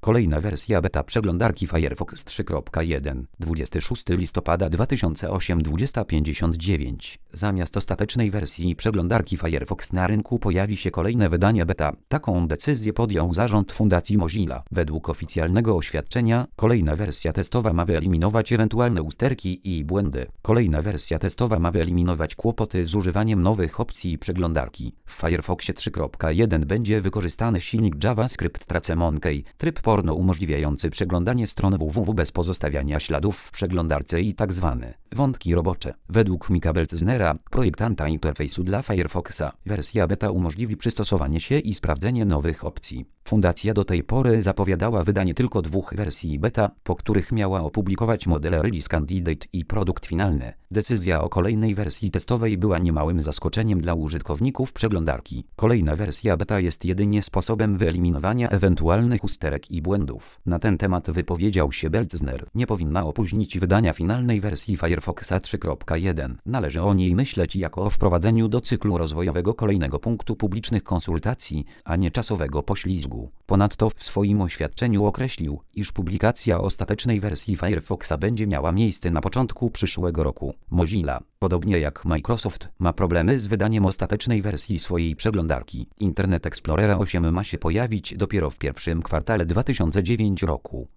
Kolejna wersja beta przeglądarki Firefox 3.1. 26 listopada 2008 20:59. Zamiast ostatecznej wersji przeglądarki Firefox na rynku pojawi się kolejne wydanie beta. Taką decyzję podjął zarząd Fundacji Mozilla. Według oficjalnego oświadczenia, kolejna wersja testowa ma wyeliminować ewentualne usterki i błędy. Kolejna wersja testowa ma wyeliminować kłopoty z używaniem nowych opcji przeglądarki. W Firefoxie 3.1 będzie wykorzystany silnik JavaScript Tracemonkey, tryb porno umożliwiający przeglądanie stron www bez pozostawiania śladów w przeglądarce i tzw. wątki robocze. Według Mika Beltznera, projektanta interfejsu dla Firefoxa, wersja beta umożliwi przystosowanie się i sprawdzenie nowych opcji. Fundacja do tej pory zapowiadała wydanie tylko 2 wersji beta, po których miała opublikować modele Release Candidate i produkt finalny. Decyzja o kolejnej wersji testowej była niemałym zaskoczeniem dla użytkowników przeglądarki. Kolejna wersja beta jest jedynie sposobem wyeliminowania ewentualnych usterek i błędów. Na ten temat wypowiedział się Beltzner. Nie powinna opóźnić wydania finalnej wersji Firefoxa 3.1. Należy o niej myśleć jako o wprowadzeniu do cyklu rozwojowego kolejnego punktu publicznych konsultacji, a nie czasowego poślizgu. Ponadto w swoim oświadczeniu określił, iż publikacja ostatecznej wersji Firefoxa będzie miała miejsce na początku przyszłego roku. Mozilla, podobnie jak Microsoft, ma problemy z wydaniem ostatecznej wersji swojej przeglądarki. Internet Explorera 8 ma się pojawić dopiero w pierwszym kwartale 2009 roku.